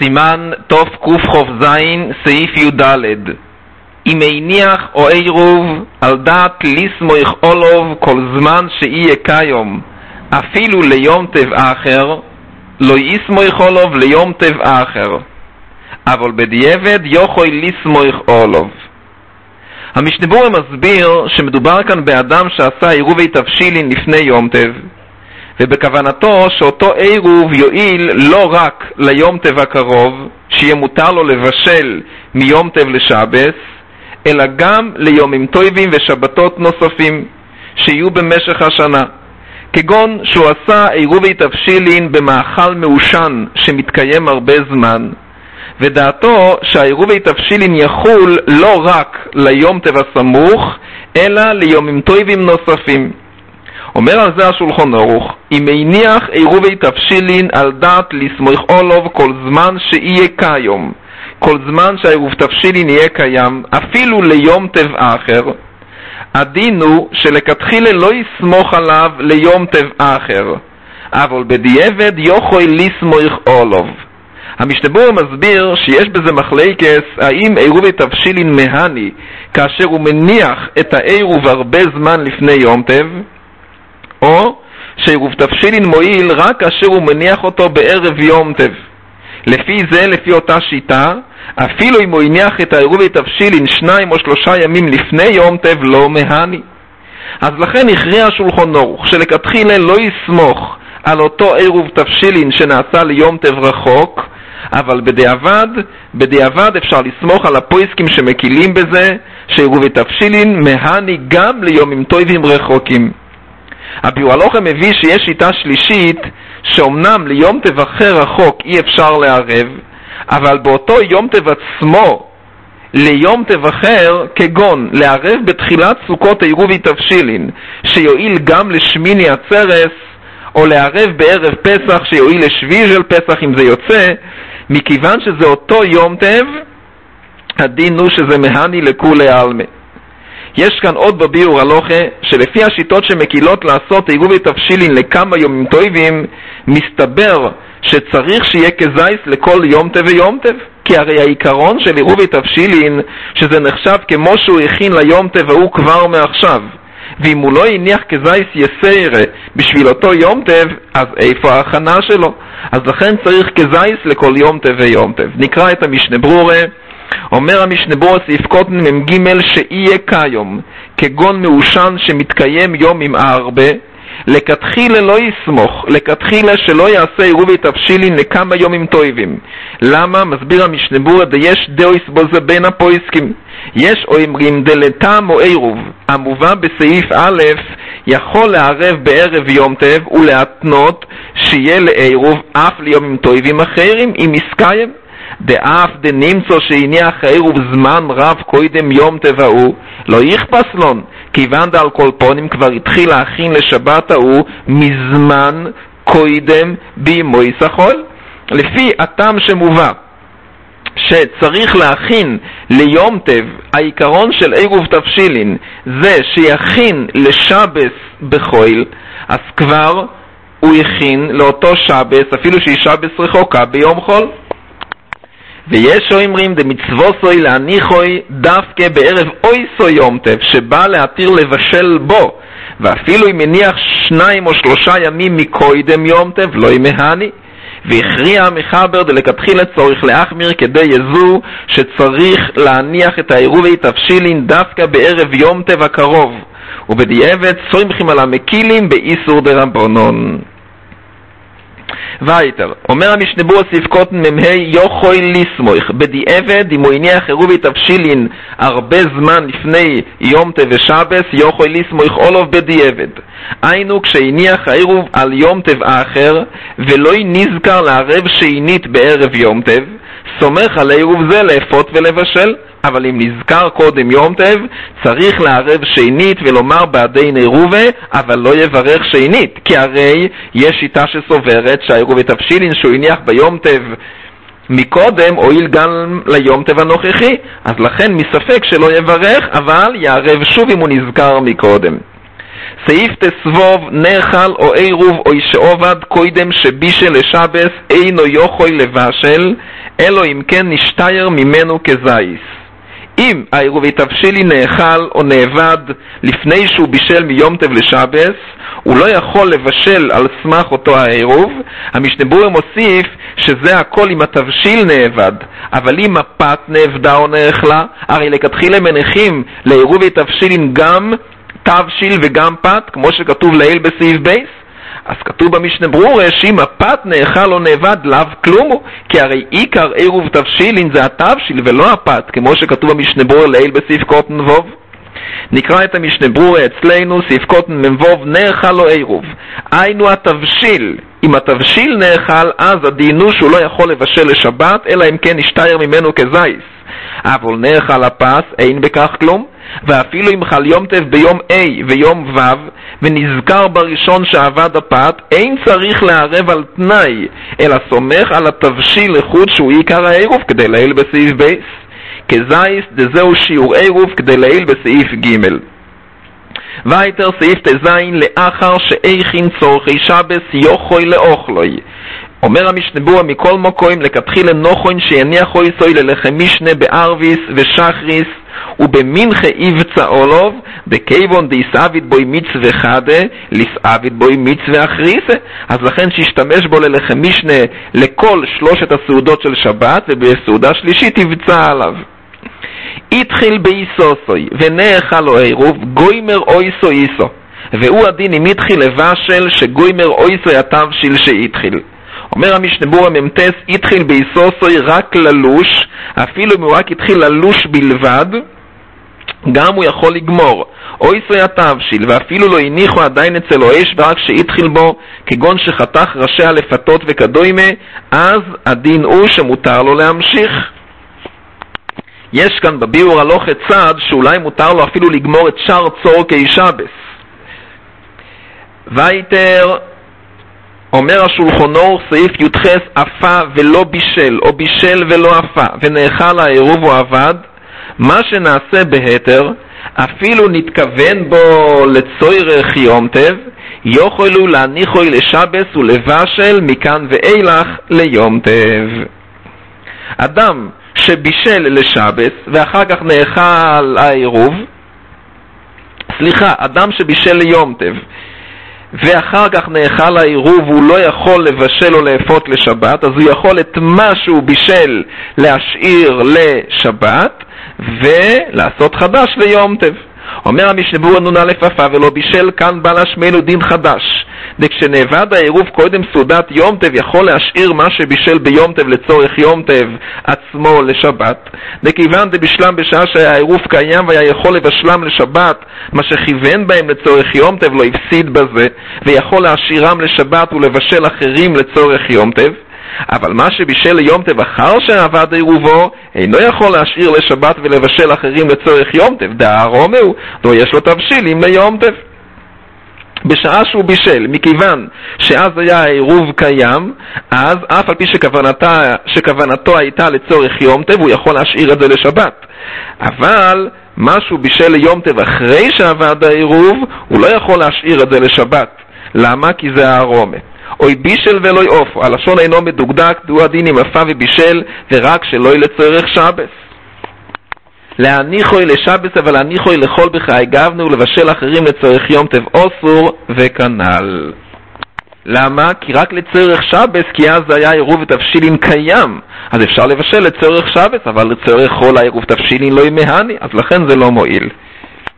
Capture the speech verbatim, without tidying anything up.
סימן תוף קוף חוף זין סעיף י"ד. אם הניח או עירוב על דעת לסמוך אולוב כל זמן שיהיה כיום אפילו ליום טב אחר, לא יסמוך אולוב ליום טב אחר, אבל בדיעבד יכול לסמוך אולוב. המשנה ברורה מסביר שמדובר כאן באדם שעשה עירובי תבשילין לפני יום טב, ובכוונתו שאותו עירוב יועיל לא רק ליום טב הקרוב שיהיה מותר לו לבשל מיום טב לשבס, אלא גם ליומים טובים ושבתות נוספים שיהיו במשך השנה, כגון שהוא עשה עירובי תבשילין במאכל מעושן שמתקיים הרבה זמן, ודעתו שהעירובי תבשילין יחול לא רק ליום טב הסמוך אלא ליומים טובים נוספים. אומר על זה השולחן ערוך, אם הניח עירובי תבשילין על דעת לסמוך אולוב כל זמן שיהיה כיום, כל זמן שהעירוב תבשילין יהיה קיים אפילו ליום טב אחר, הדין הוא שלכתחילה לא יסמוך עליו ליום טב אחר, אבל בדיעבד יכול לסמוך אולוב. המשנה ברורה מסביר שיש בזה מחלקת האם עירובי תבשילין מהני כאשר הוא מניח את העירוב הרבה זמן לפני יום טב, או שעירוב תבשילין מועיל רק כאשר הוא מניח אותו בערב יום טב. לפי זה, לפי אותה שיטה, אפילו אם הוא הניח את העירובי תבשילין שניים או שלושה ימים לפני יום טב לא מהני. אז לכן הכריע השולחן ערוך שלכתחילה לא יסמוך על אותו עירוב תבשילין שנעשה ליום טב רחוק, אבל בדיעבד, בדיעבד אפשר לסמוך על הפויסקים שמקילים בזה שעירובי תבשילין מהני גם ליומים טובים רחוקים. הביאור הלכה מביא שיש שיטה שלישית שאומנם ליום טב אחר רחוק אי אפשר לערב, אבל באותו יום טב עצמו ליום טב אחר, כגון לערב בתחילת סוכות עירובי תבשילין שיועיל גם לשמיני עצרס, או לערב בערב פסח שיועיל לשביעי של פסח אם זה יוצא, מכיוון שזה אותו יום טב, הדין הוא שזה מהני לכולי עלמא. יש כאן עוד בביאור הלכה שלפי השיטות שמקילות לעשות עירובי תבשילין לכמה יומים טובים, מסתבר שצריך שיהיה כזייס לכל יום טב ויום טב, כי הרי העיקרון של עירובי תבשילין שזה נחשב כמו שהוא הכין ליום טב והוא כבר מעכשיו, ואם הוא לא הניח כזייס יסיירה בשביל אותו יום טב, אז איפה ההכנה שלו? אז לכן צריך כזייס לכל יום טב ויום טב. נקרא את המשנה ברורה. אומר המשנה ברורה סעיף קוטן ממג' שיהיה כיום כגון מעושן שמתקיים יום עם הרבה, לכתחילה לא יסמוך, לכתחילה שלא יעשה עירובי תבשילין לכמה יומים טובים. למה? מסביר המשנה ברורה דיש דאויס בו זה בין הפויסקים. יש אומרים דלתם או עירוב המובא בסעיף א' יכול לערב בערב יום טב ולהתנות שיהיה לעירוב אף ליומים טובים אחרים אם יסקיים, דאף דנמצא שהניח העירוב זמן רב קודם יום טב ההוא לא יכפס לון, כיוון דעל כל פונים כבר התחיל להכין לשבת ההוא מזמן קודם בימוי סחול. לפי הטעם שמובא שצריך להכין ליום טב, העיקרון של עירוב תבשילין זה שיכין לשבס בחול, אז כבר הוא יכין לאותו שבס אפילו שהיא שבס רחוקה ביום חול. ויש אומרים דמצווסוי להניחוי דווקא בערב אויסו יום טב שבא להתיר לבשל בו, ואפילו אם מניח שניים או שלושה ימים מקודם יום טב לא ימהני. והכריע המחבר דלכתחילה צורך להחמיר כדי יזו שצריך להניח את העירובי תבשילין דווקא בערב יום טב הקרוב, ובדיעבד סומכים על המקילים באיסור דרבנון. וייטר, אומר המשנה ברורה סעיף קוטן ממהי יכול לסמוך בדיעבד אם הוא הניח עירובי תבשילין הרבה זמן לפני יום טב ושבס יכול לסמוך אולוב בדיעבד, היינו כשהניח העירוב על יום טב אחר ולא נזכר לערב שעינית בערב יום טב, סומך על העירוב זה לאפות ולבשל. אבל אם נזכר קודם יום טב צריך לערב שעינית ולומר בעדין עירובה, אבל לא יברך שעינית, כי הרי יש שיטה שסוברת שהעירובי תבשילין שהוא הניח ביום טב מקודם הועיל גם ליום טב הנוכחי, אז לכן מספק שלא יברך, אבל יערב שוב אם הוא נזכר מקודם. סעיף תסבוב נאכל או עירוב או שעובד קודם שבישל לשבס אינו יוכוי לבשל, אלו אם כן נשתייר ממנו כזייס. אם העירובי תבשילי נאכל או נאבד לפני שהוא בישל מיום טב לשבס, הוא לא יכול לבשל על סמך אותו העירוב. המשנה ברורה מוסיף שזה הכל אם התבשיל נאבד, אבל אם הפת נאבדה או נאכלה, הרי לכתחילה מניחים לעירובי תבשילין גם תבשיל וגם פת, כמו שכתוב לעיל בסעיף בייס. אז כתוב במשנה ברורה שאם הפת נאכל או נאבד לאו כלום הוא, כי הרי עיקר עירוב תבשילין זה התבשיל ולא הפת, כמו שכתוב במשנה ברורה לעיל בסעיף קוטן ווב. נקרא את המשנה ברורה אצלנו, סעיף קוטן מבוב נאכל או עירוב. היינו התבשיל, אם התבשיל נאכל, אז הדינו שהוא לא יכול לבשל לשבת, אלא אם כן נשתייר ממנו כזייס. אבל נאכל הפס, אין בכך כלום. ואפילו אם חל יום טב ביום A ויום ו' ונזכר בראשון שעבד הפת, אין צריך לערב על תנאי, אלא סומך על התבשיל לחוד שהוא עיקר העירוב כדי להעיל בסעיף בייס. כזייס דזהו שיעור עירוב כדי להעיל בסעיף ג'. ויתר סעיף תזין לאחר שאיכין צורכי שבס יוכוי לאוכלוי. אומר המשנה ברורה מכל מקום לכתחילה נוכוין שיניחו יסוי ללחם משנה בערביס ושחריס ובמנחה יבצע אולוב בכיוון דיסאבית בוי מצווה חדה לסאבית בוי מצווה אחריסה. אז לכן שישתמש בו ללחם משנה לכל שלושת הסעודות של שבת, ובסעודה שלישית יבצע עליו. התחיל באיסוסוי ונאכל או עירוב גוימר אויסו איסו, והוא הדין אם התחיל לבשל שגוימר אויסו התבשיל שהתחיל. אומר המשנה ברורה ממתס התחיל באיסוסוי רק ללוש, אפילו אם הוא רק התחיל ללוש בלבד גם הוא יכול לגמור אויסו התבשיל, ואפילו לא הניחו עדיין אצל אש ורק שהתחיל בו כגון שחתך ראשי הלפתות וכדומה, אז הדין הוא שמותר לו להמשיך. יש כאן בביאור הלוכת צד שאולי מותר לו אפילו לגמור את שאר צורכי שבס. ויתר אומר השולחן אורוך סעיף י"ח אפה ולא בישל או בישל ולא אפה ונאכל העירוב או עבד, מה שנעשה בהתר אפילו נתכוון בו לצורך יום טב, יוכלו להניחו לשבס ולבשל מכאן ואילך ליום טב. אדם שבישל לשבס ואחר כך נאכל העירוב, סליחה, אדם שבישל ליום טב ואחר כך נאכל העירוב והוא לא יכול לבשל או לאפות לשבת, אז הוא יכול את מה שהוא בישל להשאיר לשבת ולעשות חדש ליום טב. אומר המשנה ברורה נון א' אפה ולא בישל, כאן בא להשמענו דין חדש. וכשנאבד העירוב קודם סעודת יום טב יכול להשאיר מה שבישל ביום טב לצורך יום טב עצמו לשבת. וכיוון דבשלם בשעה שהעירוב קיים והיה יכול לבשלם לשבת, מה שכיוון בהם לצורך יום טב לא הפסיד בזה, ויכול להשאירם לשבת ולבשל אחרים לצורך יום טב. אבל מה שבישל ליום טב אחר שעבד עירובו אינו יכול להשאיר לשבת ולבשל אחרים לצורך יום טב, דהרומהו דו יש לו תבשילים ליום טב בשעה שהוא בישל. מכיוון שאז היה העירוב קיים, אז אף על פי שכוונתה, שכוונתו הייתה לצורך יום טב הוא יכול להשאיר את זה לשבת, אבל מה שהוא בישל ליום טב אחרי שעבד העירוב הוא לא יכול להשאיר את זה לשבת. למה? כי זה הערומה. אוי בישל ולא יאופו, הלשון אינו מדוקדק, דו הדין עם אפה ובישל ורק שלא לצורך שבס. להניחוי לשבס אבל להניחוי לכל בחיי גבנו ולבשל אחרים לצורך יום טב אוסור וכנל. למה? כי רק לצורך שבס, כי אז היה עירוב ותבשילין קיים, אז אפשר לבשל לצורך שבס, אבל לצורך כל העירוב תבשילין לא ימהני, אז לכן זה לא מועיל.